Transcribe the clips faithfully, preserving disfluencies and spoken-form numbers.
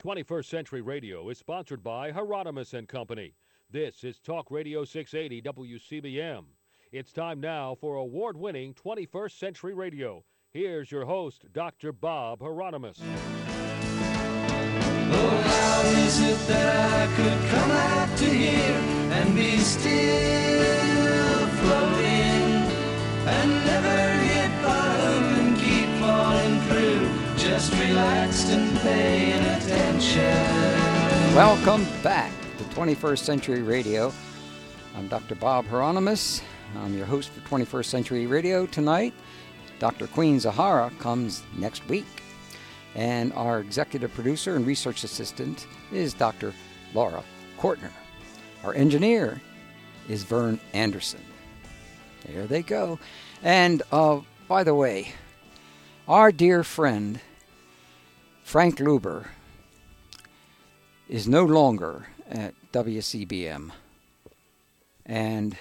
twenty-first Century Radio is sponsored by Hieronymus and Company. This is Talk Radio six eighty W C B M. It's time now for award-winning twenty-first Century Radio. Here's your host, Doctor Bob Hieronymus. Oh, how is it that I could come out to here and be still floating and never hit bottom and keep falling through, just relaxed and paying attention. Welcome back to twenty-first Century Radio. I'm Doctor Bob Hieronymus. I'm your host for twenty-first Century Radio tonight. Doctor Queen Zahara comes next week. And our executive producer and research assistant is Doctor Laura Kortner. Our engineer is Vern Anderson. There they go. And uh, by the way, our dear friend Frank Luber is no longer at W C B M. And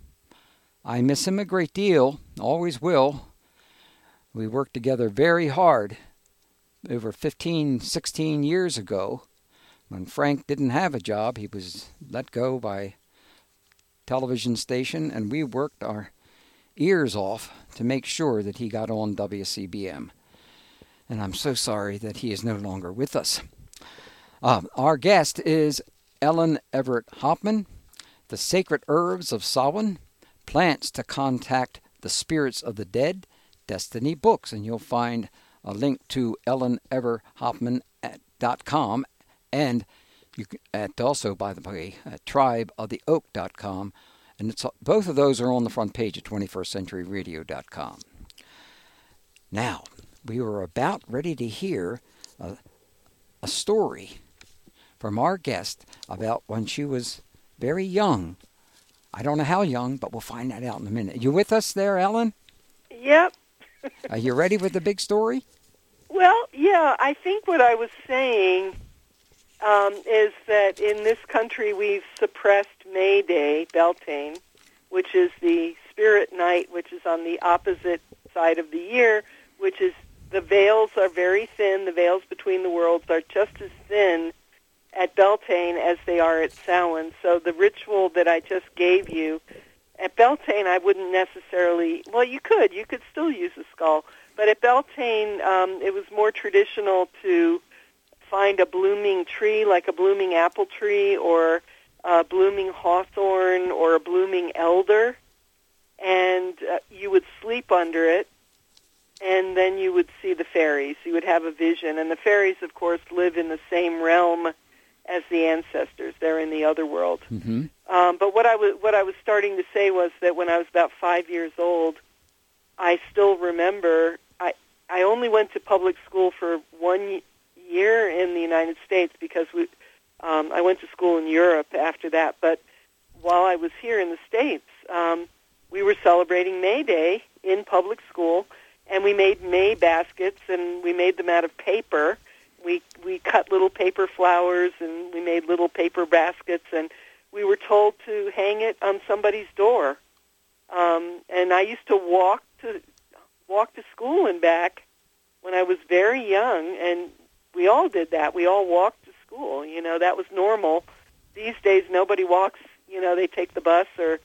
I miss him a great deal, always will. We worked together very hard over fifteen, sixteen years ago. When Frank didn't have a job, he was let go by television station, and we worked our ears off to make sure that he got on W C B M. And I'm so sorry that he is no longer with us. Um, our guest is Ellen Everett Hopman, The Sacred Herbs of Samhain, Plants to Contact the Spirits of the Dead, Destiny Books, and you'll find a link to ellen ever hopman dot com, and you can, at also, by the way, at tribe of the oak dot com, and it's both of those are on the front page at twenty-first century radio dot com. Now, we were about ready to hear a, a story from our guest about when she was very young. I don't know how young, but we'll find that out in a minute. You with us there, Ellen? Yep. Are you ready with the big story? Well, yeah, I think what I was saying um, is that in this country we've suppressed May Day, Beltane, which is the spirit night, which is on the opposite side of the year, which is the veils are very thin. The veils between the worlds are just as thin at Beltane as they are at Samhain. So the ritual that I just gave you, at Beltane I wouldn't necessarily, well, you could. You could still use a skull. But at Beltane, um, it was more traditional to find a blooming tree, like a blooming apple tree or a blooming hawthorn or a blooming elder, and uh, you would sleep under it, and then you would see the fairies. You would have a vision. And the fairies, of course, live in the same realm as the ancestors. They're in the other world. Mm-hmm. Um, but what I was what I was starting to say was that when I was about five years old, I still remember. I I only went to public school for one year in the United States because we um, I went to school in Europe after that. But while I was here in the States, um, we were celebrating May Day in public school, and we made May baskets, and we made them out of paper. We we cut little paper flowers, and we made little paper baskets, and we were told to hang it on somebody's door. Um, and I used to walk to walk to school and back when I was very young, and we all did that. We all walked to school. You know, that was normal. These days, nobody walks. You know, they take the bus or.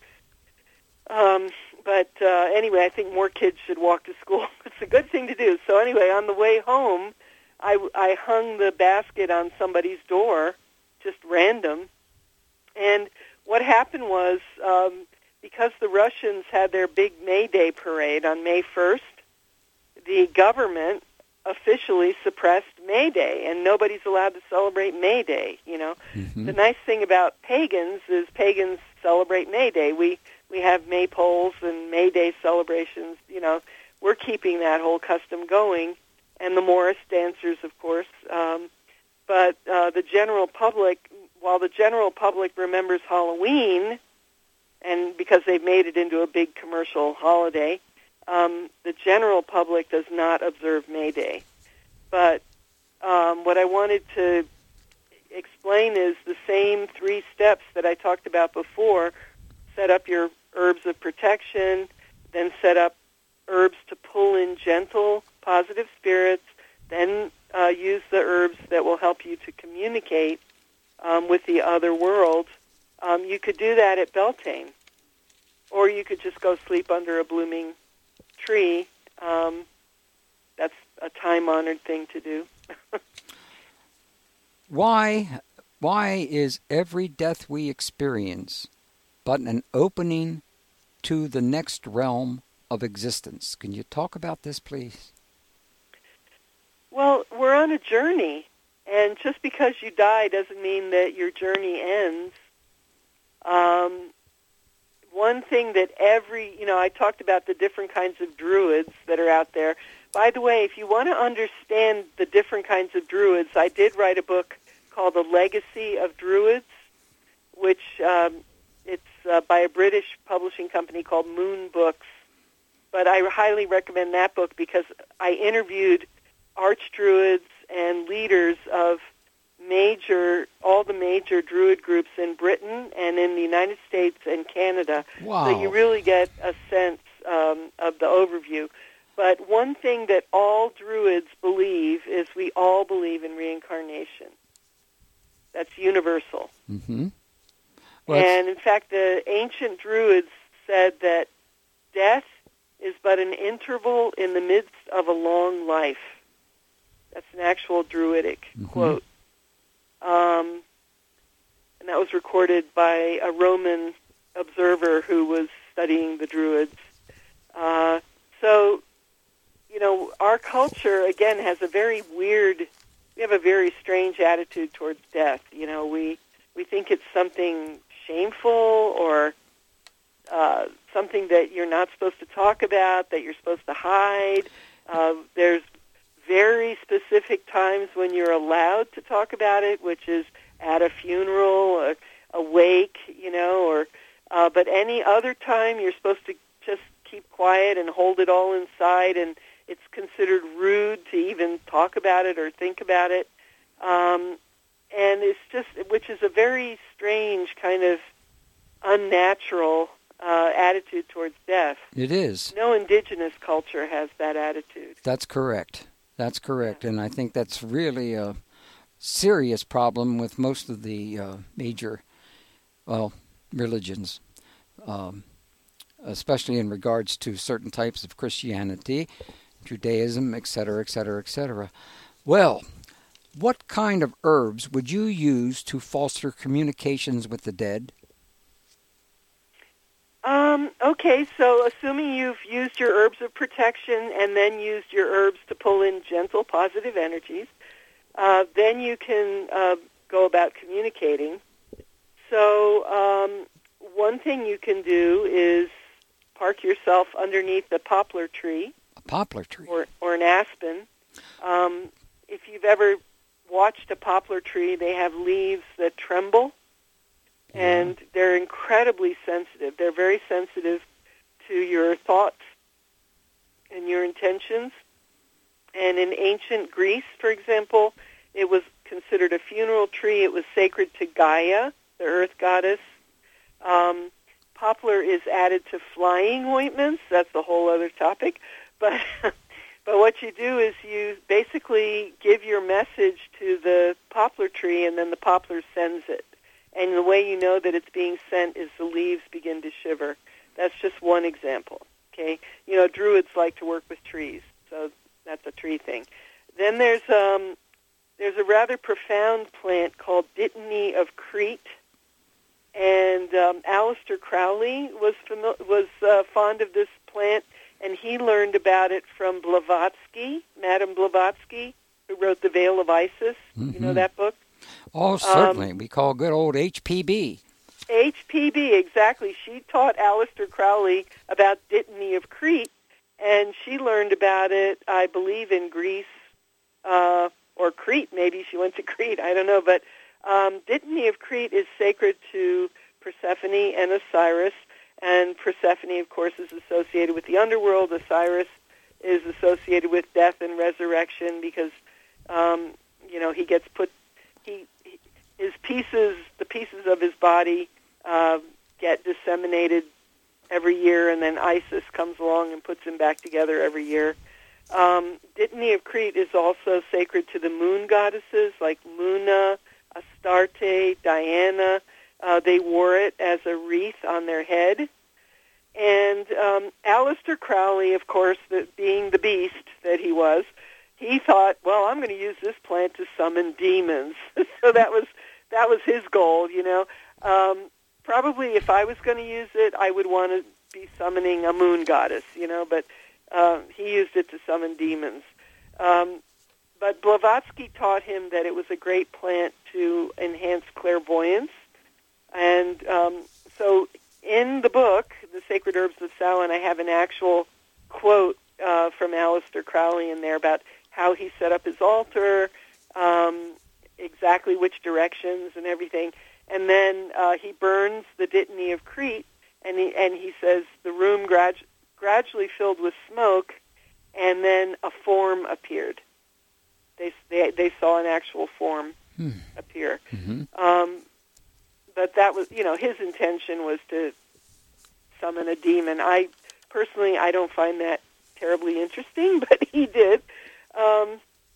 Um, but uh, anyway, I think more kids should walk to school. It's a good thing to do. So anyway, on the way home, I, I hung the basket on somebody's door, just random. And what happened was, um, because the Russians had their big May Day parade on May first, the government officially suppressed May Day, and nobody's allowed to celebrate May Day, you know. Mm-hmm. The nice thing about pagans is pagans celebrate May Day. We we have maypoles and May Day celebrations, you know. We're keeping that whole custom going, and the Morris dancers, of course. Um, but uh, the general public, while the general public remembers Halloween, and because they've made it into a big commercial holiday, um, the general public does not observe May Day. But um, what I wanted to explain is the same three steps that I talked about before. Set up your herbs of protection, then set up herbs to pull in gentle, positive spirits, then uh, use the herbs that will help you to communicate um, with the other world, um, you could do that at Beltane. Or you could just go sleep under a blooming tree. Um, that's a time-honored thing to do. Why, why is every death we experience but an opening to the next realm of existence? Can you talk about this, please? Well, we're on a journey, and just because you die doesn't mean that your journey ends. Um, one thing that every, you know, I talked about the different kinds of druids that are out there. By the way, if you want to understand the different kinds of druids, I did write a book called The Legacy of Druids, which um, it's uh, by a British publishing company called Moon Books. But I highly recommend that book because I interviewed archdruids and leaders of major, all the major druid groups in Britain and in the United States and Canada. Wow. So you really get a sense um, of the overview. But one thing that all druids believe is we all believe in reincarnation. That's universal. Mm-hmm. Well, and in fact, the ancient druids said that death is but an interval in the midst of a long life. That's an actual druidic mm-hmm. quote. Um, and that was recorded by a Roman observer who was studying the druids. Uh, so, you know, our culture, again, has a very weird, we have a very strange attitude towards death. You know, we, we think it's something shameful or uh, something that you're not supposed to talk about, that you're supposed to hide. Uh, there's very specific times when you're allowed to talk about it, which is at a funeral, a, a wake, you know, or uh, but any other time you're supposed to just keep quiet and hold it all inside, and it's considered rude to even talk about it or think about it. Um, and it's just, which is a very strange kind of unnatural uh, attitude towards death. It is. No indigenous culture has that attitude. That's correct. That's correct. And I think that's really a serious problem with most of the uh, major, well, religions, um, especially in regards to certain types of Christianity, Judaism, et cetera, et cetera, et cetera. Well, what kind of herbs would you use to foster communications with the dead? Um, okay, so assuming you've used your herbs of protection and then used your herbs to pull in gentle, positive energies, uh, then you can uh, go about communicating. So um, one thing you can do is park yourself underneath a poplar tree. A poplar tree? Or, or an aspen. Um, if you've ever watched a poplar tree, they have leaves that tremble. And they're incredibly sensitive. They're very sensitive to your thoughts and your intentions. And in ancient Greece, for example, it was considered a funeral tree. It was sacred to Gaia, the earth goddess. Um, poplar is added to flying ointments. That's a whole other topic. But but what you do is you basically give your message to the poplar tree, and then the poplar sends it. And the way you know that it's being sent is the leaves begin to shiver. That's just one example, okay? You know, druids like to work with trees, so that's a tree thing. Then there's um, there's a rather profound plant called Dittany of Crete, and um, Aleister Crowley was fami- was uh, fond of this plant, and he learned about it from Blavatsky, Madame Blavatsky, who wrote The Veil of Isis. Mm-hmm. You know that book? Oh, certainly. Um, we call good old H P B. H P B, exactly. She taught Aleister Crowley about Dittany of Crete, and she learned about it, I believe, in Greece, uh, or Crete. Maybe she went to Crete. I don't know. But um, Dittany of Crete is sacred to Persephone and Osiris, and Persephone, of course, is associated with the underworld. Osiris is associated with death and resurrection because, um, you know, he gets put He, he, his pieces, the pieces of his body, uh, get disseminated every year, and then Isis comes along and puts him back together every year. Um, Dittany of Crete is also sacred to the moon goddesses like Luna, Astarte, Diana. Uh, they wore it as a wreath on their head. And um, Aleister Crowley, of course, the, being the beast that he was, he thought, well, I'm going to use this plant to summon demons. So that was that was his goal, you know. Um, probably if I was going to use it, I would want to be summoning a moon goddess, you know, but uh, he used it to summon demons. Um, but Blavatsky taught him that it was a great plant to enhance clairvoyance. And um, so in the book, The Sacred Herbs of Samhain, I have an actual quote uh, from Aleister Crowley in there about how he set up his altar, um, exactly which directions and everything. And then uh, he burns the Dittany of Crete, and he, and he says the room gradu- gradually filled with smoke, and then a form appeared. They they, they saw an actual form hmm. appear. Mm-hmm. Um, but that was, you know, his intention was to summon a demon. I personally, I don't find that terribly interesting, but he did. Um,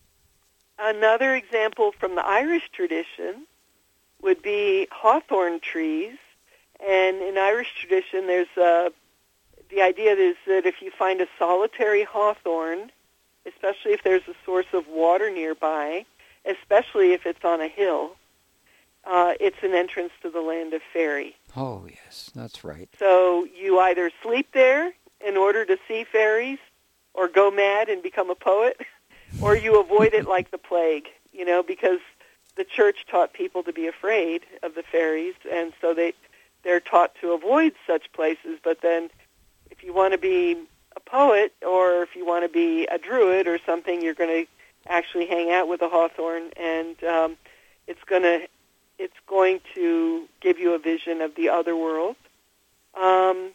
another example from the Irish tradition would be hawthorn trees. And in Irish tradition, there's uh, the idea is that if you find a solitary hawthorn, especially if there's a source of water nearby, especially if it's on a hill, uh, it's an entrance to the land of fairy. Oh, yes, that's right. So you either sleep there in order to see fairies, or go mad and become a poet, or you avoid it like the plague, you know, because the church taught people to be afraid of the fairies, and so they, they're taught to avoid such places. But then if you want to be a poet, or if you want to be a druid or something, you're going to actually hang out with a hawthorn, and um, it's going to it's going to give you a vision of the other world. Um,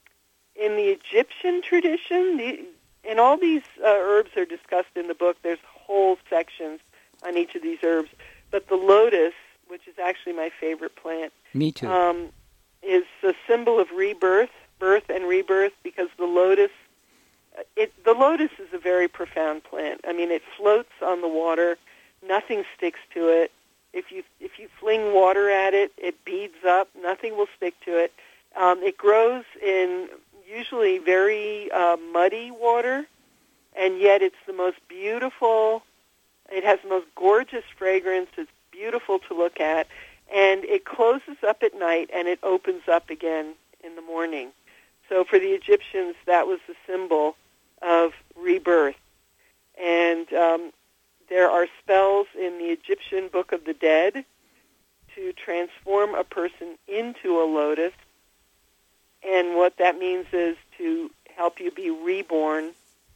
in the Egyptian tradition, the, and all these uh, herbs are discussed in the book. There's whole sections on each of these herbs. But the lotus, which is actually my favorite plant, me too, um, is a symbol of rebirth, birth and rebirth, because the lotus, it, the lotus is a very profound plant. I mean, it floats on the water. Nothing sticks to it. If you if you fling water at it, it beads up. Nothing will stick to it. Um, it grows in usually very uh, muddy water, and yet it's the most beautiful. It has the most gorgeous fragrance. It's beautiful to look at, and it closes up at night and it opens up again in the morning. So for the Egyptians, that was the symbol of rebirth. And um, there are spells in the Egyptian Book of the Dead to transform a person into a lotus. And what that means is to help you be reborn.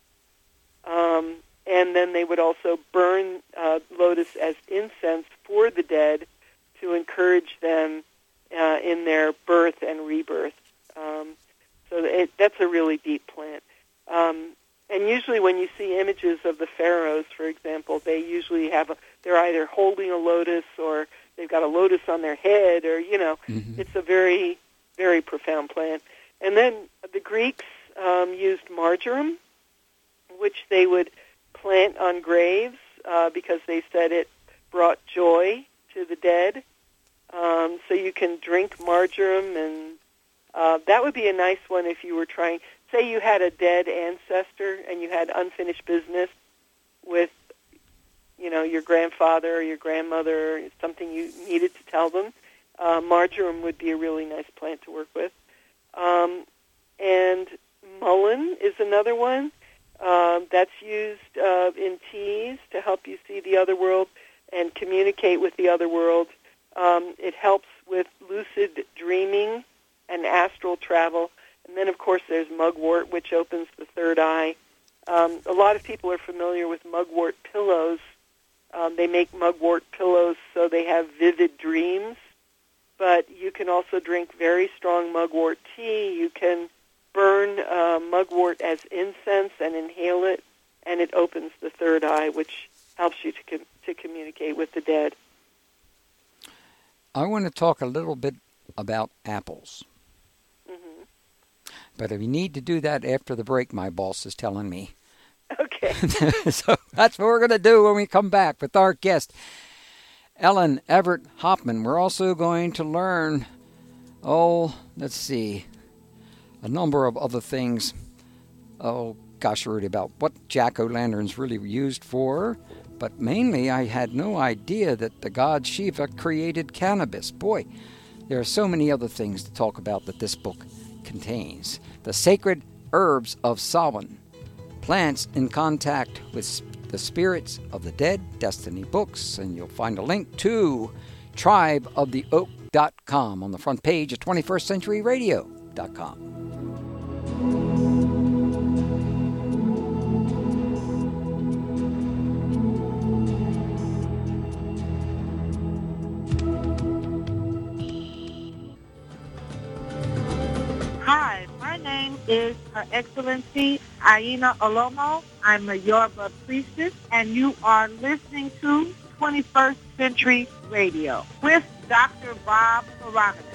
Um, and then they would also burn uh, lotus as incense for the dead to encourage them uh, in their birth and rebirth. Um, so it, that's a really deep plant. Um, and usually when you see images of the pharaohs, for example, they usually have a, they're either holding a lotus or they've got a lotus on their head, or, you know, mm-hmm. It's a very, very profound plant. And then the Greeks um, used marjoram, which they would plant on graves uh, because they said it brought joy to the dead. Um, so you can drink marjoram, and uh, that would be a nice one if you were trying. Say you had a dead ancestor and you had unfinished business with, you know, your grandfather or your grandmother, or something you needed to tell them. Uh, marjoram would be a really nice plant to work with. Um, and mullein is another one. Um, that's used uh, in teas to help you see the other world and communicate with the other world. Um, it helps with lucid dreaming and astral travel. And then, of course, there's mugwort, which opens the third eye. Um, a lot of people are familiar with mugwort pillows. Um, they make mugwort pillows so they have vivid dreams. But you can also drink very strong mugwort tea. You can burn uh, mugwort as incense and inhale it, and it opens the third eye, which helps you to com- to communicate with the dead. I want to talk a little bit about apples. Mm-hmm. But we need to do that after the break, my boss is telling me. Okay. So that's what we're going to do when we come back with our guest, Ellen Everett Hopman. We're also going to learn, oh, let's see, a number of other things. Oh, gosh, Rudy, about what jack-o'-lanterns really were used for. But mainly, I had no idea that the god Shiva created cannabis. Boy, there are so many other things to talk about that this book contains. The Sacred Herbs of Samhain, Plants in Contact with the Spirits of the Dead, Destiny Books, and you'll find a link to tribe of the oak dot com on the front page of twenty-first century radio dot com. Hi, my name is Her Excellency Aina Olomo. I'm a Yoruba priestess, and you are listening to twenty-first Century Radio with Doctor Bob Hieronymus.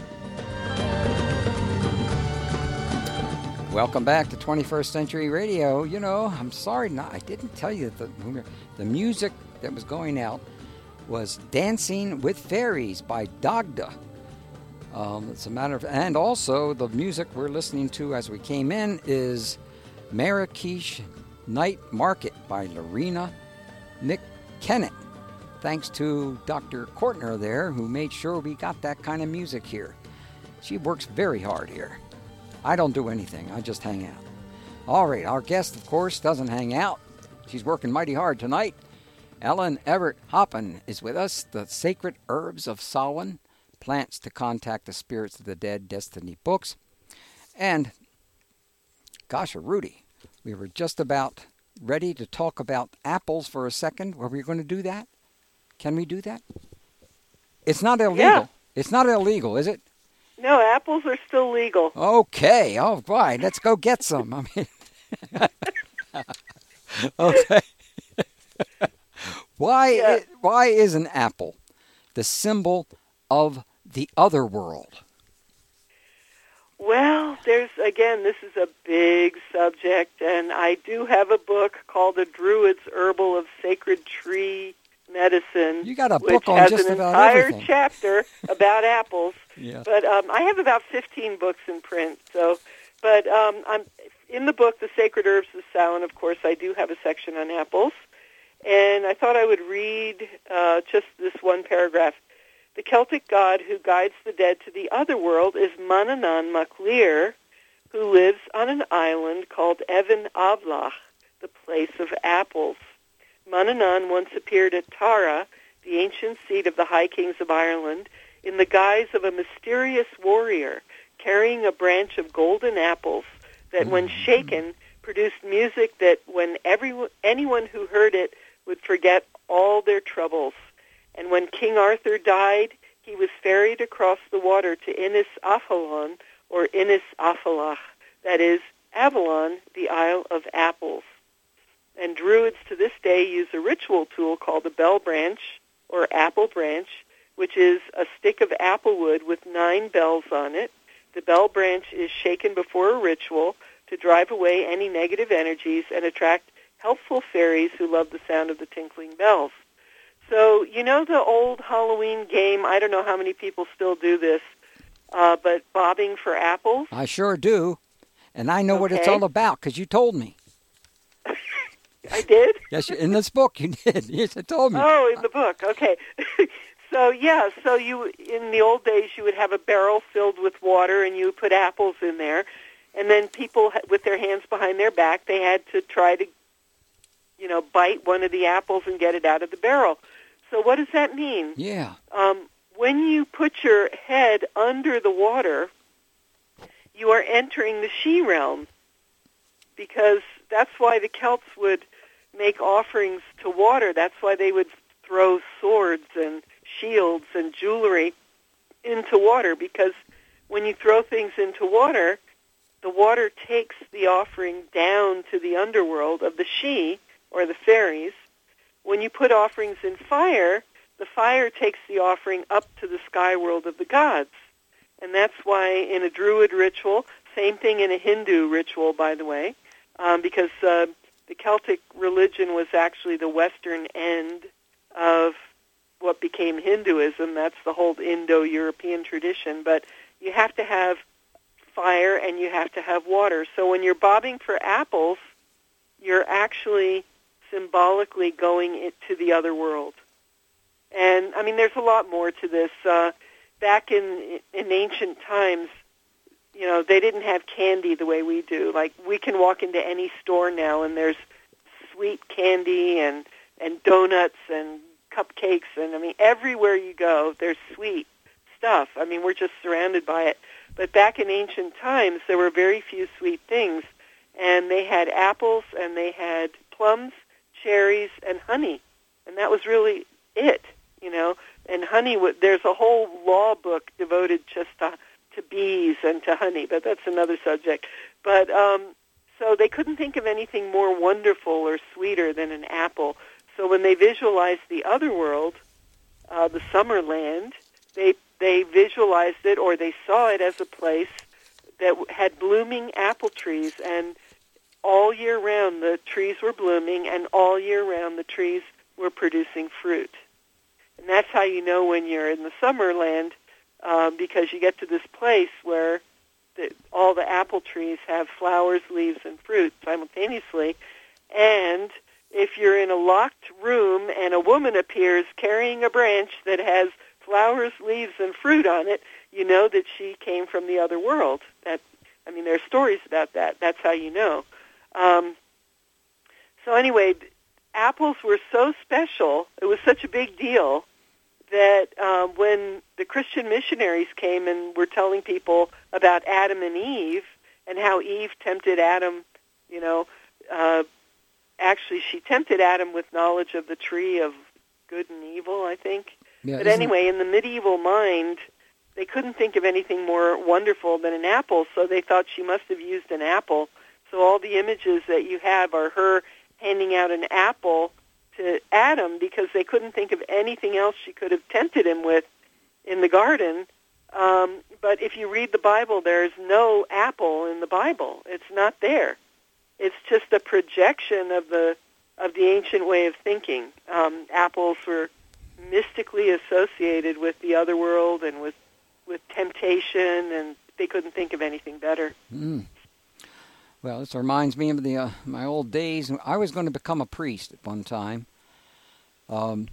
Welcome back to twenty-first Century Radio. You know, I'm sorry, no, I didn't tell you that the, the music that was going out was Dancing with Fairies by Dagda. Um, it's a matter of, and also the music we're listening to as we came in is Marrakesh Night Market by Lorena McKenna. Thanks to Doctor Kortner there, who made sure we got that kind of music here. She works very hard here. I don't do anything. I just hang out. All right, our guest, of course, doesn't hang out. She's working mighty hard tonight. Ellen Everett Hopman is with us. The Sacred Herbs of Samhain, Plants to Contact the Spirits of the Dead, Destiny Books. And, gosh, Rudy, we were just about ready to talk about apples for a second. Were we going to do that? Can we do that? It's not illegal. Yeah. It's not illegal, is it? No, apples are still legal. Okay, all right. Let's go get some. I mean, okay. why? Yeah. i- why is an apple the symbol of the other world? Well, there's, again, this is a big subject, and I do have a book called The Druid's Herbal of Sacred Tree Medicine, You got a which book on has just an about entire everything. chapter about apples. Yeah. But um, I have about fifteen books in print. So, but um, I'm in the book, The Sacred Herbs of Samhain. Of course, I do have a section on apples, and I thought I would read uh, just this one paragraph. The Celtic god who guides the dead to the other world is Manannán mac Lir, who lives on an island called Evan Avlach, the place of apples. Manannán once appeared at Tara, the ancient seat of the High Kings of Ireland, in the guise of a mysterious warrior carrying a branch of golden apples that, when shaken, produced music that, when everyone, anyone who heard it, would forget all their troubles. And when King Arthur died, he was ferried across the water to Innis Avalon, or Innis Afalach, that is, Avalon, the Isle of Apples. And Druids to this day use a ritual tool called a bell branch, or apple branch, which is a stick of apple wood with nine bells on it. The bell branch is shaken before a ritual to drive away any negative energies and attract helpful fairies who love the sound of the tinkling bells. So, you know the old Halloween game, I don't know how many people still do this, uh, but bobbing for apples? I sure do. And I know what it's Okay. all about because you told me. I did? Yes, you- in this book you did. Yes, you told me. Oh, in the book. Okay. So, yeah, so you in the old days you would have a barrel filled with water and you would put apples in there. And then people ha- with their hands behind their back, they had to try to, you know, bite one of the apples and get it out of the barrel. So what does that mean? Yeah. Um, when you put your head under the water, you are entering the she realm, because that's why the Celts would make offerings to water. That's why they would throw swords and shields and jewelry into water, because when you throw things into water, the water takes the offering down to the underworld of the she, or the fairies. When you put offerings in fire, the fire takes the offering up to the sky world of the gods. And that's why in a Druid ritual, same thing in a Hindu ritual, by the way, um, because uh, the Celtic religion was actually the western end of what became Hinduism. That's the whole Indo-European tradition. But you have to have fire and you have to have water. So when you're bobbing for apples, you're actually symbolically going into the other world. And, I mean, there's a lot more to this. Uh, back in in ancient times, you know, they didn't have candy the way we do. Like, we can walk into any store now and there's sweet candy and, and donuts and cupcakes. And, I mean, everywhere you go, there's sweet stuff. I mean, we're just surrounded by it. But back in ancient times, there were very few sweet things. And they had apples and they had plums, cherries, and honey. And that was really it, you know. And honey, there's a whole law book devoted just to, to bees and to honey, but that's another subject. But um, so they couldn't think of anything more wonderful or sweeter than an apple. So when they visualized the other world, uh, the summer land, they they visualized it or they saw it as a place that had blooming apple trees, and all year round the trees were blooming, and all year round the trees were producing fruit. And that's how you know when you're in the summer land, uh, because you get to this place where the, all the apple trees have flowers, leaves, and fruit simultaneously. And if you're in a locked room and a woman appears carrying a branch that has flowers, leaves, and fruit on it, you know that she came from the other world. That, I mean, there are stories about that. That's how you know. Um, so anyway, apples were so special, it was such a big deal, that uh, when the Christian missionaries came and were telling people about Adam and Eve and how Eve tempted Adam, you know, uh, actually she tempted Adam with knowledge of the tree of good and evil, I think. Yeah, but anyway, in the medieval mind, they couldn't think of anything more wonderful than an apple, so they thought she must have used an apple. So all the images that you have are her handing out an apple to Adam because they couldn't think of anything else she could have tempted him with in the garden. Um, but if you read the Bible, there's no apple in the Bible. It's not there. It's just a projection of the of the ancient way of thinking. Um, apples were mystically associated with the other world and with, with temptation, and they couldn't think of anything better. Mm. Well, this reminds me of the uh, my old days. I was going to become a priest at one time. Um,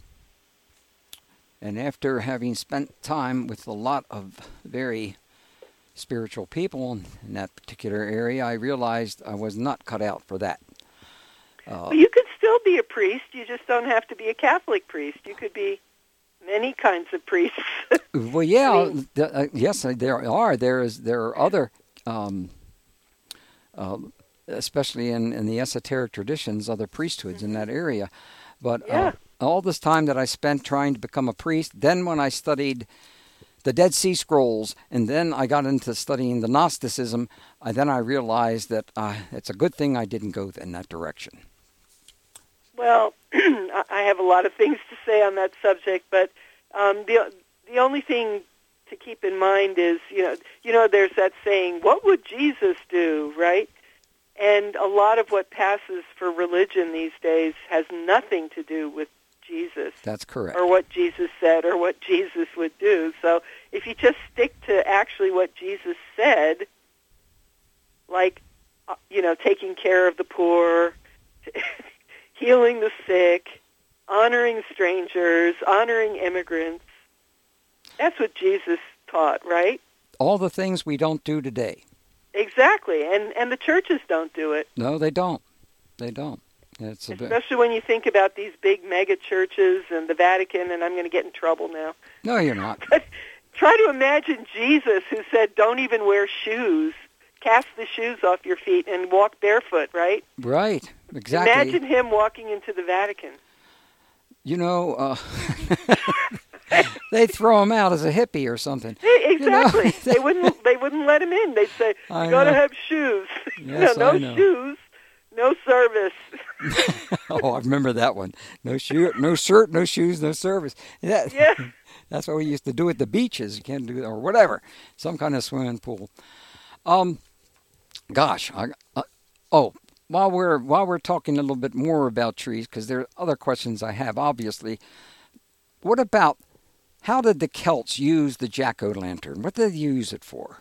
and after having spent time with a lot of very spiritual people in, in that particular area, I realized I was not cut out for that. Uh, well, you could still be a priest. You just don't have to be a Catholic priest. You could be many kinds of priests. well, yeah, I mean, th- uh, yes, there are. There is. There are other. Um, Uh, especially in, in the esoteric traditions, other priesthoods mm-hmm. in that area. But yeah. uh, all this time that I spent trying to become a priest, then when I studied the Dead Sea Scrolls, and then I got into studying the Gnosticism, I, then I realized that uh, it's a good thing I didn't go in that direction. Well, I have a lot of things to say on that subject, but um, the the only thing to keep in mind is, you know, you know, there's that saying, what would Jesus do, right? And a lot of what passes for religion these days has nothing to do with Jesus. That's correct. Or what Jesus said or what Jesus would do. So if you just stick to actually what Jesus said, like, you know, taking care of the poor, healing the sick, honoring strangers, honoring immigrants, that's what Jesus taught, right? All the things we don't do today. Exactly, and and the churches don't do it. No, they don't. They don't. It's a Especially bit... when you think about these big mega churches and the Vatican, and I'm going to get in trouble now. No, you're not. But try to imagine Jesus who said, don't even wear shoes. Cast the shoes off your feet and walk barefoot, right? Right, exactly. Imagine him walking into the Vatican. You know, uh, they'd throw him out as a hippie or something. Exactly. You know? they wouldn't. They wouldn't let him in. They'd say, "You got to have shoes. Yes, no, I no know. shoes, no service." Oh, I remember that one. No shoe, no shirt, no shoes, no service. That, yeah. That's what we used to do at the beaches. You can't do or whatever, some kind of swimming pool. Um, gosh, I, uh, oh, while we're while we're talking a little bit more about trees, because there are other questions I have, obviously. What about how did the Celts use the jack-o'-lantern? What did they use it for?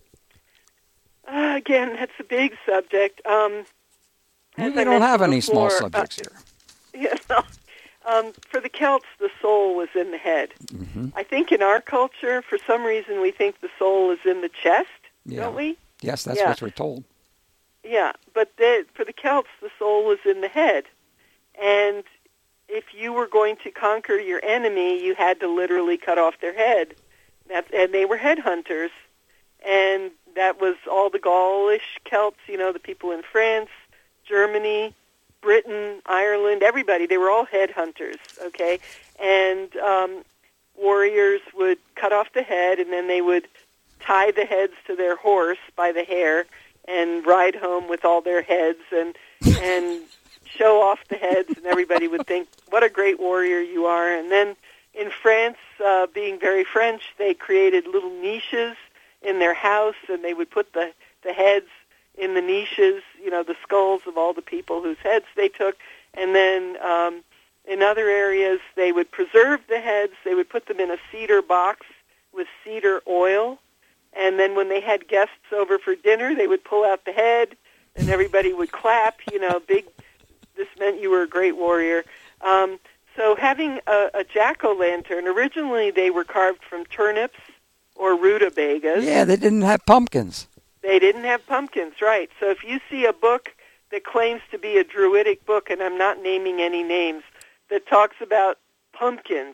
Uh, again, that's a big subject. Um, we don't have any before, small subjects uh, here. Yeah, um, for the Celts, the soul was in the head. Mm-hmm. I think in our culture, for some reason, we think the soul is in the chest, yeah. don't we? Yes, that's yeah. what we're told. Yeah, but the, for the Celts, the soul was in the head. And if you were going to conquer your enemy, you had to literally cut off their head. That's, and they were headhunters. And that was all the Gaulish Celts, you know, the people in France, Germany, Britain, Ireland, everybody. They were all headhunters, okay? And um, warriors would cut off the head, and then they would tie the heads to their horse by the hair and ride home with all their heads and and show off the heads, and everybody would think, what a great warrior you are. And then in France, uh, being very French, they created little niches in their house, and they would put the, the heads in the niches, you know, the skulls of all the people whose heads they took. And then um, in other areas, they would preserve the heads. They would put them in a cedar box with cedar oil. And then when they had guests over for dinner, they would pull out the head, and everybody would clap, you know, big, this meant you were a great warrior. Um, so having a, a jack-o'-lantern, originally they were carved from turnips or rutabagas. Yeah, they didn't have pumpkins. They didn't have pumpkins, right. So if you see a book that claims to be a Druidic book, and I'm not naming any names, that talks about pumpkins,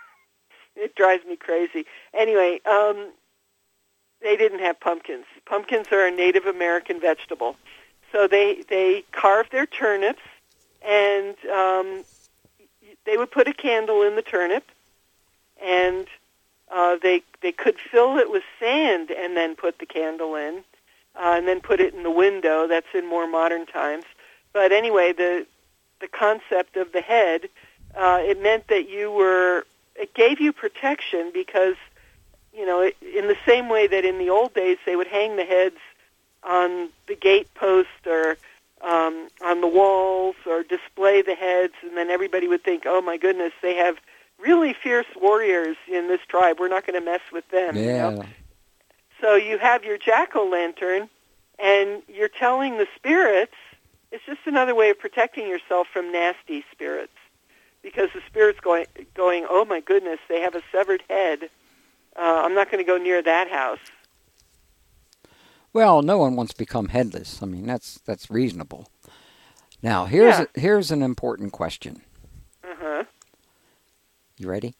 it drives me crazy. Anyway, um, they didn't have pumpkins. Pumpkins are a Native American vegetable. So they, they carved their turnips, and um, they would put a candle in the turnip, and uh, they they could fill it with sand and then put the candle in, uh, and then put it in the window. That's in more modern times. But anyway, the the concept of the head, uh, it meant that you were, it gave you protection because, you know, it, in the same way that in the old days they would hang the heads on the gate post or um, on the walls or display the heads, and then everybody would think, oh my goodness, they have really fierce warriors in this tribe. We're not going to mess with them. Yeah. You know? So you have your jack-o'-lantern, and you're telling the spirits, it's just another way of protecting yourself from nasty spirits, because the spirit's going, going, oh my goodness, they have a severed head. Uh, I'm not going to go near that house. Well, no one wants to become headless. I mean, that's that's reasonable. Now, here's Yeah. a, here's an important question. Uh-huh. You ready?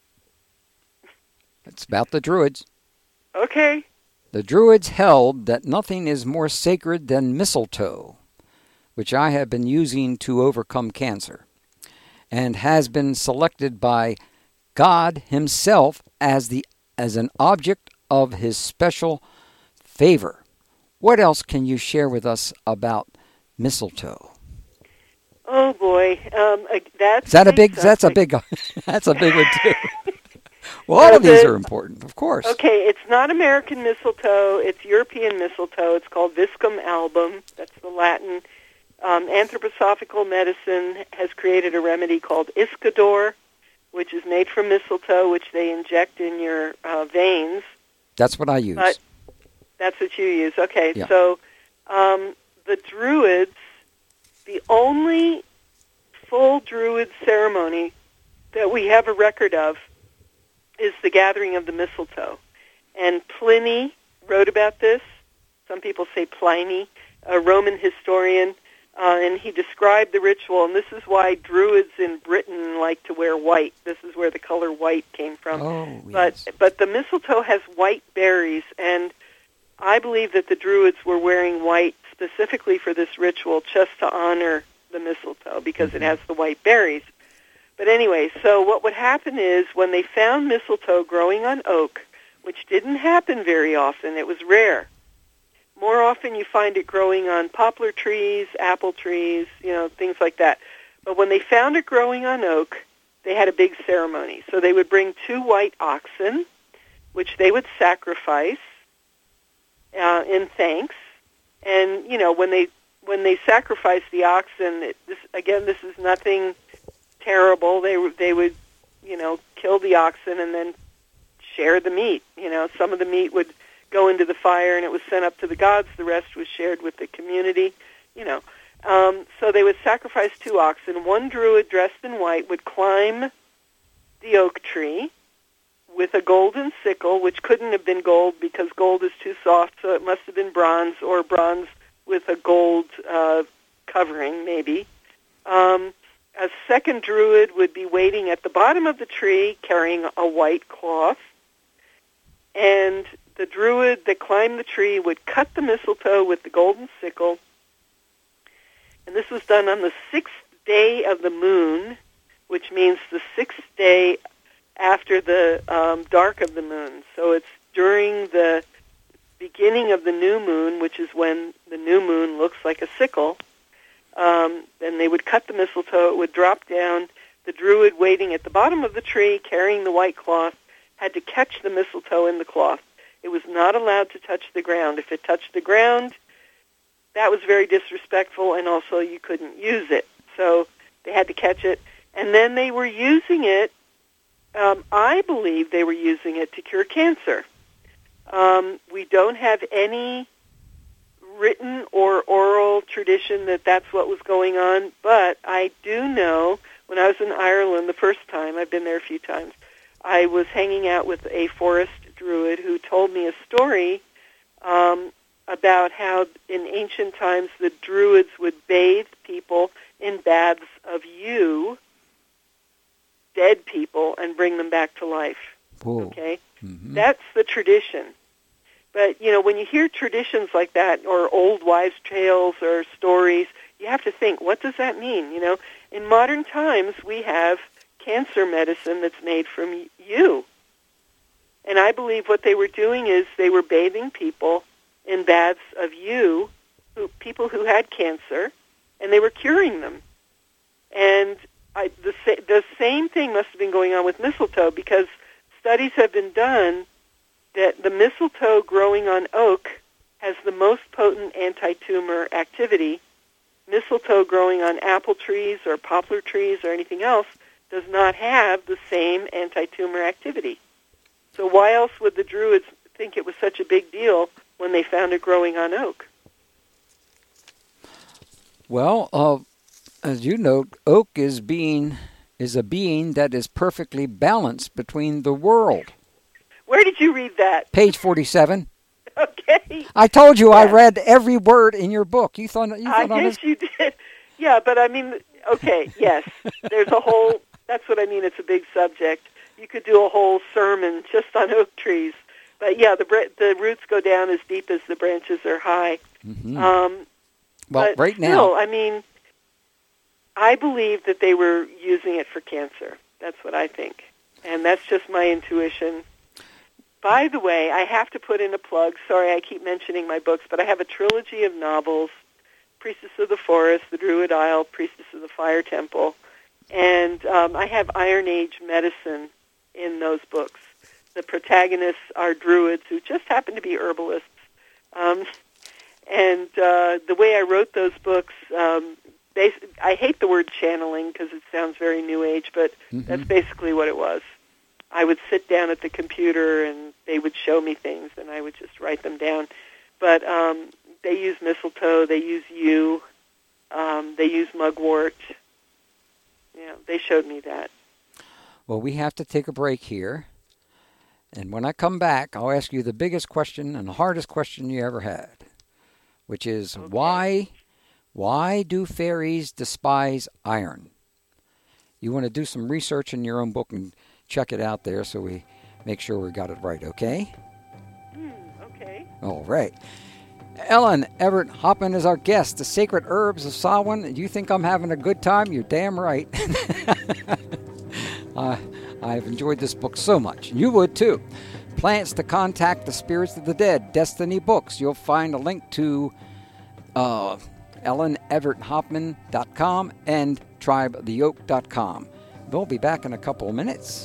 It's about the Druids. Okay. The Druids held that nothing is more sacred than mistletoe, which I have been using to overcome cancer, and has been selected by God himself as the as an object of his special favor. What else can you share with us about mistletoe? Oh boy, um, uh, that's Is that a big? That's a subject. big. That's a big one too. Well, all Well, of these the- are important, of course. Okay, it's not American mistletoe. It's European mistletoe. It's called Viscum album. That's the Latin. Um, anthroposophical medicine has created a remedy called Iscador, which is made from mistletoe, which they inject in your uh, veins. That's what I use. But that's what you use. Okay, Yeah. so um, the Druids, the only full Druid ceremony that we have a record of is the gathering of the mistletoe. And Pliny wrote about this. Some people say Pliny, a Roman historian, uh, and he described the ritual. And this is why Druids in Britain like to wear white. This is where the color white came from. Oh, But yes. but the mistletoe has white berries, and I believe that the Druids were wearing white specifically for this ritual, just to honor the mistletoe, because Mm-hmm. it has the white berries. But anyway, so what would happen is when they found mistletoe growing on oak, which didn't happen very often, it was rare. More often you find it growing on poplar trees, apple trees, you know, things like that. But when they found it growing on oak, they had a big ceremony. So they would bring two white oxen, which they would sacrifice uh, in thanks. And, you know, when they when they sacrificed the oxen, it, this, again, this is nothing terrible. They they would, you know, kill the oxen and then share the meat. You know, some of the meat would go into the fire and it was sent up to the gods. The rest was shared with the community. You know, um, so they would sacrifice two oxen. One druid dressed in white would climb the oak tree with a golden sickle, which couldn't have been gold because gold is too soft, so it must have been bronze, or bronze with a gold uh, covering, maybe. Um, a second druid would be waiting at the bottom of the tree carrying a white cloth, and the druid that climbed the tree would cut the mistletoe with the golden sickle, and this was done on the sixth day of the moon, which means the sixth day after the um, dark of the moon. So it's during the beginning of the new moon, which is when the new moon looks like a sickle. Um, then they would cut the mistletoe. It would drop down. The druid waiting at the bottom of the tree, carrying the white cloth, had to catch the mistletoe in the cloth. It was not allowed to touch the ground. If it touched the ground, that was very disrespectful, and also you couldn't use it. So they had to catch it. And then they were using it, um, I believe they were using it to cure cancer. Um, we don't have any written or oral tradition that that's what was going on, but I do know when I was in Ireland the first time, I've been there a few times, I was hanging out with a forest druid who told me a story um, about how in ancient times the druids would bathe people in baths of yew, dead people, and bring them back to life. Whoa. Okay? Mm-hmm. That's the tradition. But, you know, when you hear traditions like that, or old wives' tales or stories, you have to think, what does that mean? You know, in modern times, we have cancer medicine that's made from yew. And I believe what they were doing is they were bathing people in baths of yew, who, people who had cancer, and they were curing them. And I, the, the same thing must have been going on with mistletoe, because studies have been done that the mistletoe growing on oak has the most potent anti-tumor activity. Mistletoe growing on apple trees or poplar trees or anything else does not have the same anti-tumor activity. So why else would the Druids think it was such a big deal when they found it growing on oak? Well, uh, as you note, oak is being is a being that is perfectly balanced between the world. Where did you read that? Page forty-seven. Okay. I told you yeah. I read every word in your book. You thought you thought I I guess was... you did. Yeah, but I mean, okay, yes. There's a whole, that's what I mean, it's a big subject. You could do a whole sermon just on oak trees. But yeah, the the roots go down as deep as the branches are high. Mm-hmm. Um, well, but right still, now... I mean, I believe that they were using it for cancer. That's what I think. And that's just my intuition. By the way, I have to put in a plug. Sorry, I keep mentioning my books, but I have a trilogy of novels, Priestess of the Forest, The Druid Isle, Priestess of the Fire Temple, and um, I have Iron Age medicine in those books. The protagonists are druids who just happen to be herbalists. Um, and uh, the way I wrote those books, um, bas- I hate the word channeling because it sounds very New Age, but mm-hmm. that's basically what it was. I would sit down at the computer and they would show me things and I would just write them down. But um, they use mistletoe, they use yew, um, they use mugwort. Yeah, they showed me that. Well, we have to take a break here. And when I come back, I'll ask you the biggest question and the hardest question you ever had, which is okay. why, why do fairies despise iron? You want to do some research in your own book and check it out there so we make sure we got it right, okay? Mm, okay. All right. Ellen Everett Hopman is our guest, the Sacred Herbs of Samhain. You think I'm having a good time? You're damn right. uh, I've enjoyed this book so much. You would too. Plants to Contact the Spirits of the Dead, Destiny Books. You'll find a link to uh, ellen everett hopman dot com and tribe of the oak dot com. We'll be back in a couple of minutes.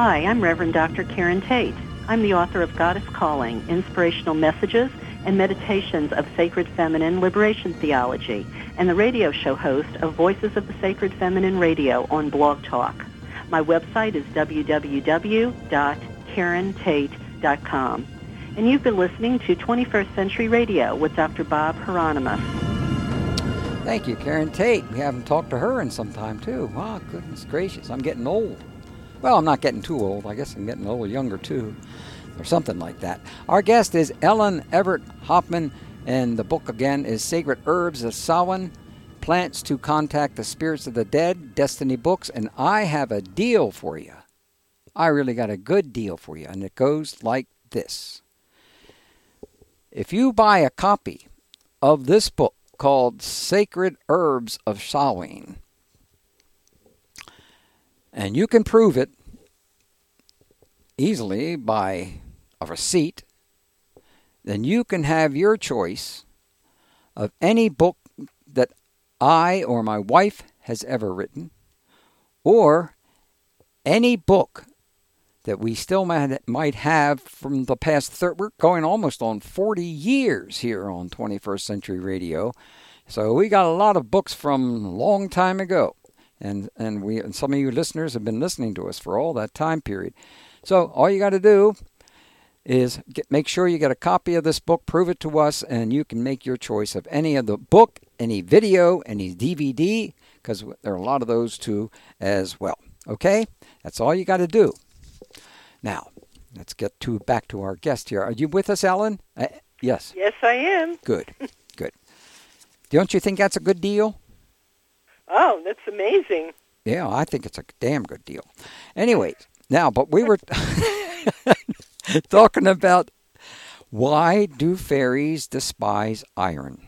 Hi, I'm Reverend Doctor Karen Tate. I'm the author of Goddess Calling, Inspirational Messages and Meditations of Sacred Feminine Liberation Theology, and the radio show host of Voices of the Sacred Feminine Radio on Blog Talk. My website is w w w dot karen tate dot com. And you've been listening to twenty-first Century Radio with Doctor Bob Hieronymus. Thank you, Karen Tate. We haven't talked to her in some time, too. Oh, goodness gracious, I'm getting old. Well, I'm not getting too old. I guess I'm getting a little younger, too, or something like that. Our guest is Ellen Everett Hoffman, and the book, again, is Sacred Herbs of Samhain, Plants to Contact the Spirits of the Dead, Destiny Books, and I have a deal for you. I really got a good deal for you, and it goes like this. If you buy a copy of this book called Sacred Herbs of Samhain, and you can prove it easily by a receipt, then you can have your choice of any book that I or my wife has ever written, or any book that we still might have from the past, thir- we're going almost on forty years here on twenty-first Century Radio. So we got a lot of books from a long time ago. And and we and some of you listeners have been listening to us for all that time period. So all you got to do is get, make sure you get a copy of this book, prove it to us, and you can make your choice of any of the book, any video, any D V D, because there are a lot of those too as well. Okay? That's all you got to do. Now, let's get to back to our guest here. Are you with us, Ellen? Uh, yes. Yes, I am. Good, good. Don't you think that's a good deal? Oh, that's amazing. Yeah, I think it's a damn good deal. Anyways, now, but we were talking about why do fairies despise iron?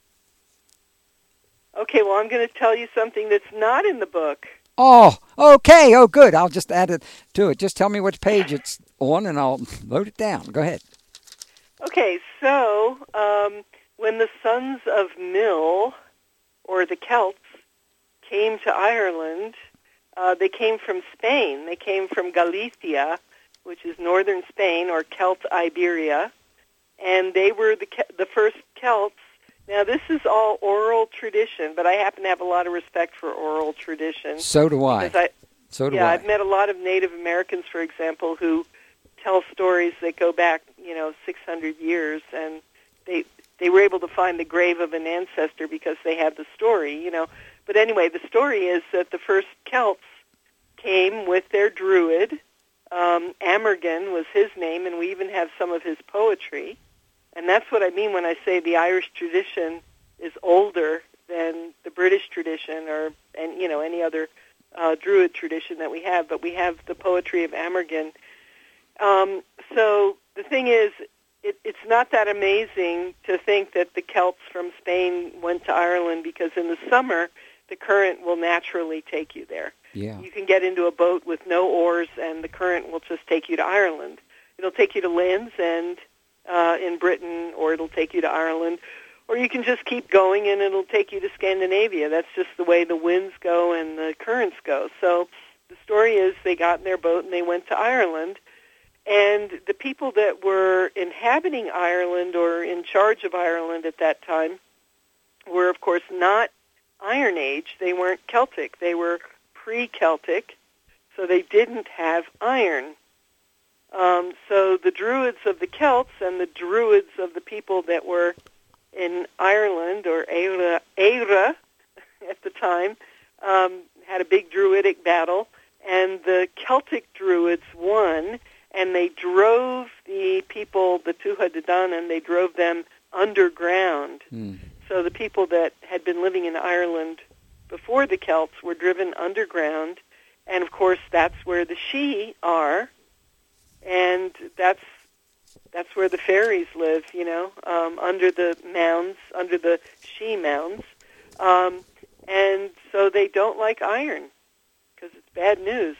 Okay, well, I'm going to tell you something that's not in the book. Oh, okay. Oh, good. I'll just add it to it. Just tell me which page it's on, and I'll load it down. Go ahead. Okay, so um, when the sons of Mill, or the Celts, came to Ireland, uh, they came from Spain. They came from Galicia, which is northern Spain, or Celt Iberia, and they were the the first Celts. Now, this is all oral tradition, but I happen to have a lot of respect for oral tradition. So do I. I so do yeah, I. I've met a lot of Native Americans, for example, who tell stories that go back, you know, six hundred years, and they they were able to find the grave of an ancestor because they had the story, you know. But anyway, the story is that the first Celts came with their druid. Um, Amergin was his name, and we even have some of his poetry. And that's what I mean when I say the Irish tradition is older than the British tradition or, and you know, any other uh, druid tradition that we have. But we have the poetry of Amergin. Um, so the thing is, it, it's not that amazing to think that the Celts from Spain went to Ireland, because in the summer, the current will naturally take you there. Yeah. You can get into a boat with no oars, and the current will just take you to Ireland. It'll take you to Land's End uh, in Britain, or it'll take you to Ireland, or you can just keep going, and it'll take you to Scandinavia. That's just the way the winds go and the currents go. So the story is they got in their boat, and they went to Ireland, and the people that were inhabiting Ireland or in charge of Ireland at that time were, of course, not Iron Age. They weren't Celtic. They were pre-Celtic, so they didn't have iron. Um, so the Druids of the Celts and the Druids of the people that were in Ireland, or Eire, Eire at the time, um, had a big Druidic battle, and the Celtic Druids won, and they drove the people, the Tuatha De Danann, they drove them underground. Mm. So the people that had been living in Ireland before the Celts were driven underground, and of course that's where the Sidhe are, and that's that's where the fairies live, you know, um, under the mounds, under the Sidhe mounds, um, and so they don't like iron because it's bad news.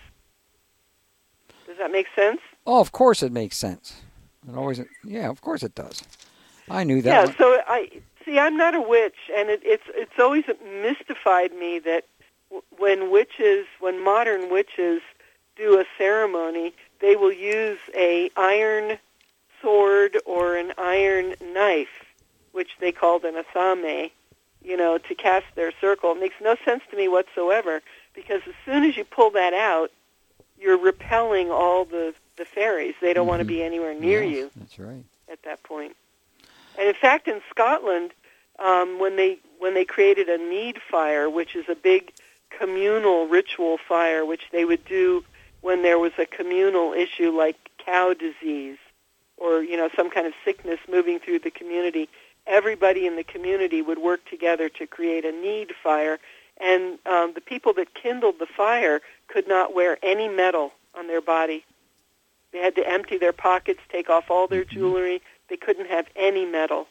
Does that make sense? Oh, of course it makes sense. It always, yeah, of course it does. I knew that. Yeah, one. so I see. I'm not a witch, and it, it's it's always mystified me that w- when witches, when modern witches do a ceremony, they will use a iron sword or an iron knife, which they called an asame, you know, to cast their circle. It makes no sense to me whatsoever, because as soon as you pull that out, you're repelling all the, the fairies. They don't mm-hmm. want to be anywhere near yes, you. That's right. At that point. And in fact, in Scotland, um, when they when they created a need fire, which is a big communal ritual fire, which they would do when there was a communal issue like cow disease or, you know, some kind of sickness moving through the community, everybody in the community would work together to create a need fire. And um, the people that kindled the fire could not wear any metal on their body. They had to empty their pockets, take off all their jewelry. They couldn't have any metal.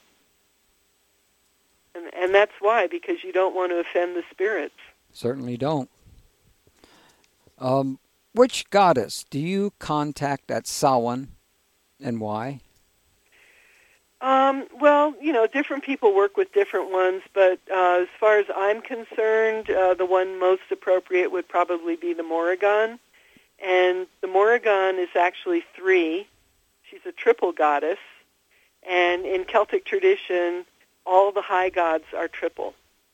And, and that's why, because you don't want to offend the spirits. Certainly don't. Um, which goddess do you contact at Samhain, and why? Um, well, you know, different people work with different ones, but uh, as far as I'm concerned, uh, the one most appropriate would probably be the Morrigan. And the Morrigan is actually three. She's a triple goddess. And in Celtic tradition, all the high gods are triple.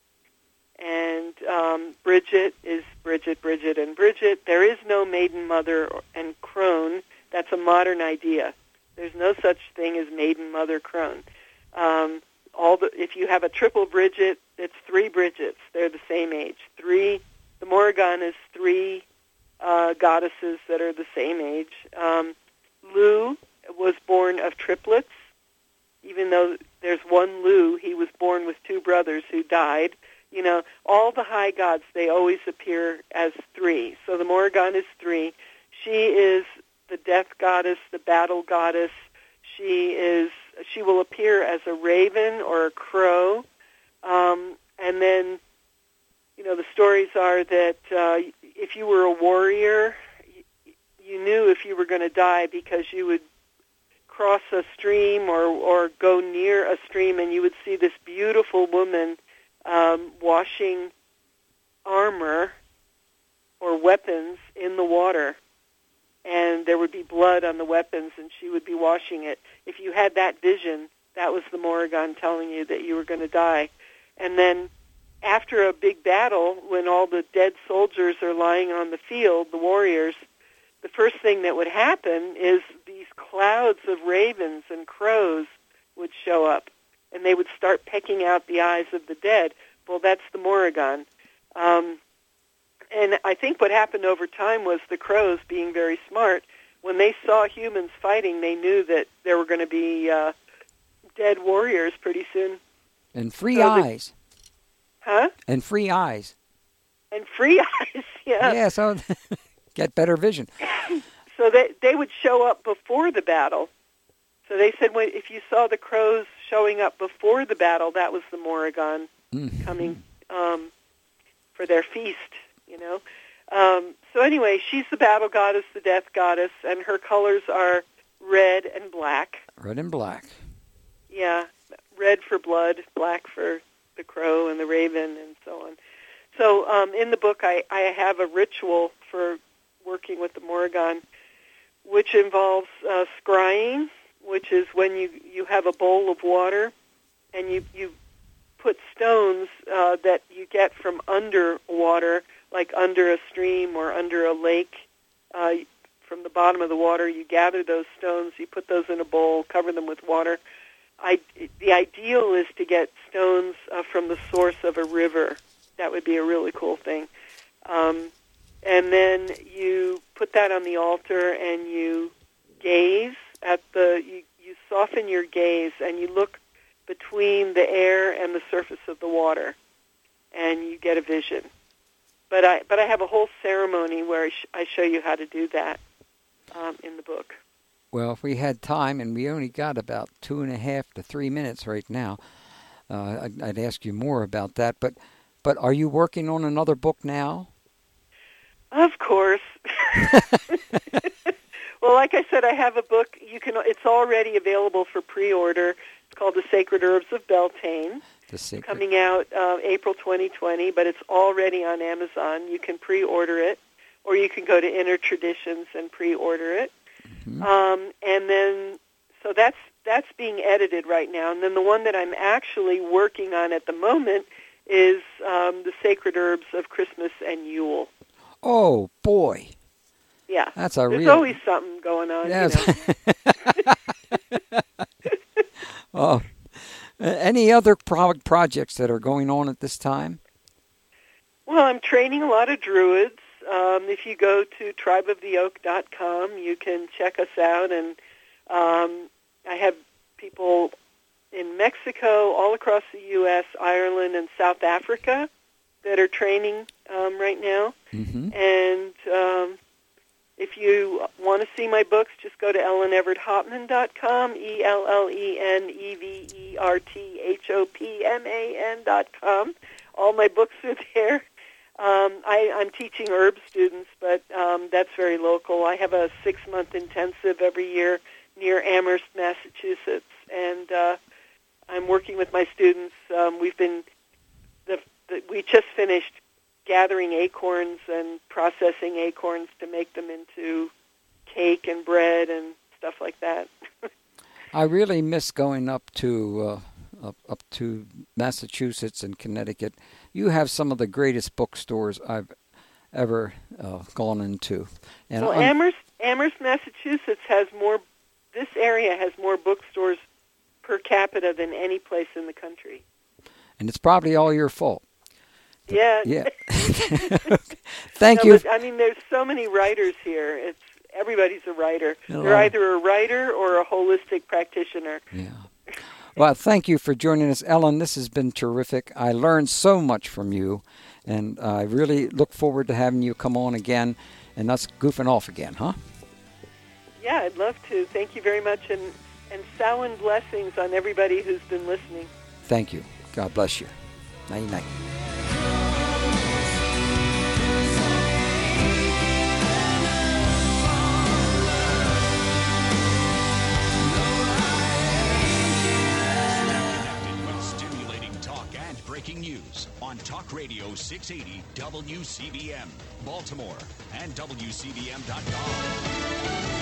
And um, Bridget is Bridget, Bridget, and Bridget. There is no maiden, mother, and crone. That's a modern idea. There's no such thing as maiden, mother, crone. Um, all the if you have a triple Bridget, it's three Bridgets. They're the same age. Three. The Morrigan is three uh, goddesses that are the same age. Um, Lugh was born of triplets. Even though there's one Lugh, he was born with two brothers who died. You know, all the high gods, they always appear as three. So the Morrigan is three. She is the death goddess, the battle goddess. She is. She will appear as a raven or a crow. Um, and then, you know, the stories are that uh, if you were a warrior, you knew if you were going to die because you would cross a stream or, or go near a stream and you would see this beautiful woman um, washing armor or weapons in the water. And there would be blood on the weapons, and she would be washing it. If you had that vision, that was the Morrigan telling you that you were going to die. And then after a big battle, when all the dead soldiers are lying on the field, the warriors, the first thing that would happen is these clouds of ravens and crows would show up, and they would start pecking out the eyes of the dead. Well, that's the Morrigan. Um, and I think what happened over time was the crows, being very smart, when they saw humans fighting, they knew that there were going to be uh, dead warriors pretty soon. And free so eyes. The, huh? And free eyes. And free eyes, yeah. Yeah, so get better vision. So they they would show up before the battle. So they said when, if you saw the crows showing up before the battle, that was the Morrigan mm-hmm. coming um, for their feast, you know. Um, so anyway, she's the battle goddess, the death goddess, and her colors are red and black. Red and black. Yeah, red for blood, black for the crow and the raven and so on. So um, in the book, I, I have a ritual for working with the Morrigan, which involves uh, scrying, which is when you, you have a bowl of water and you, you put stones uh, that you get from under water, like under a stream or under a lake. Uh, from the bottom of the water, you gather those stones, you put those in a bowl, cover them with water. I, the ideal is to get stones uh, from the source of a river. That would be a really cool thing. Um, and then you put that on the altar and you gaze at the, you, you soften your gaze and you look between the air and the surface of the water and you get a vision. But I, but I have a whole ceremony where I, sh- I show you how to do that um, in the book. Well, if we had time, and we only got about two and a half to three minutes right now, uh, I'd, I'd ask you more about that. But, but are you working on another book now? Of course. Well, like I said, I have a book. You can. It's already available for pre-order. It's called The Sacred Herbs of Beltane. The Sacred. Coming out uh, April twenty twenty, but it's already on Amazon. You can pre-order it. or you can go to Inner Traditions and pre-order it. Mm-hmm. Um, and then, so that's that's being edited right now. And then the one that I'm actually working on at the moment is um, the Sacred Herbs of Christmas and Yule. Oh, boy. Yeah. That's a There's real... always something going on, yes. you know. Oh. Any other pro- projects that are going on at this time? Well, I'm training a lot of Druids. Um, if you go to tribe of the oak dot com, you can check us out. And um, I have people in Mexico, all across the U S, Ireland, and South Africa that are training um, right now. Mm-hmm. And um, if you want to see my books, just go to ellen everett hopman dot com, E L L E N E V E R T H O P M A N dot com. All my books are there. Um, I, I'm teaching herb students, but um, that's very local. I have a six-month intensive every year near Amherst, Massachusetts, and uh, I'm working with my students. Um, we've been, the, the, we just finished gathering acorns and processing acorns to make them into cake and bread and stuff like that. I really miss going up to uh, up, up to Massachusetts and Connecticut. You have some of the greatest bookstores I've ever uh, gone into. And well, I'm, Amherst, Amherst, Massachusetts has more. This area has more bookstores per capita than any place in the country. And it's probably all your fault. Yeah. Yeah. Thank no, you. But, I mean, there's so many writers here. It's everybody's a writer. Hello. They're either a writer or a holistic practitioner. Yeah. Well, thank you for joining us, Ellen. This has been terrific. I learned so much from you, and I really look forward to having you come on again and us goofing off again, huh? Yeah, I'd love to. Thank you very much, and, and Samhain blessings on everybody who's been listening. Thank you. God bless you. Night-night. Breaking news on Talk Radio six eighty W C B M, Baltimore, and W C B M dot com.